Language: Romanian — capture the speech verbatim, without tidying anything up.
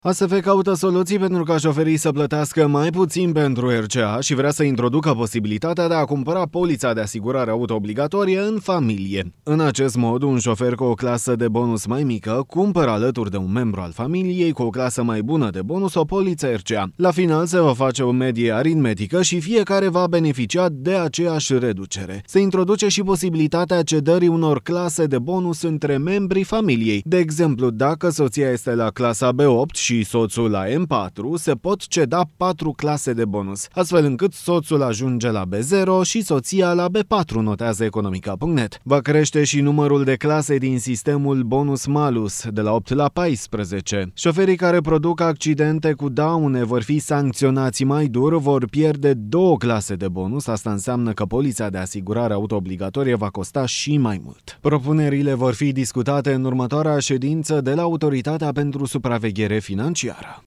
A S F caută soluții pentru ca șoferii să plătească mai puțin pentru R C A și vrea să introducă posibilitatea de a cumpăra polița de asigurare auto obligatorie în familie. În acest mod, un șofer cu o clasă de bonus mai mică cumpără alături de un membru al familiei cu o clasă mai bună de bonus o poliță R C A. La final se va face o medie aritmetică și fiecare va beneficia de aceeași reducere. Se introduce și posibilitatea cedării unor clase de bonus între membrii familiei. De exemplu, dacă soția este la clasa B opt și și soțul la M patru, se pot ceda patru clase de bonus, astfel încât soțul ajunge la B zero și soția la B patru, notează economica punct net. Va crește și numărul de clase din sistemul bonus-malus, de la opt la paisprezece. Șoferii care produc accidente cu daune vor fi sancționați mai dur, vor pierde două clase de bonus, asta înseamnă că polița de asigurare auto obligatorie va costa și mai mult. Propunerile vor fi discutate în următoarea ședință de la Autoritatea pentru Supraveghere Financiară.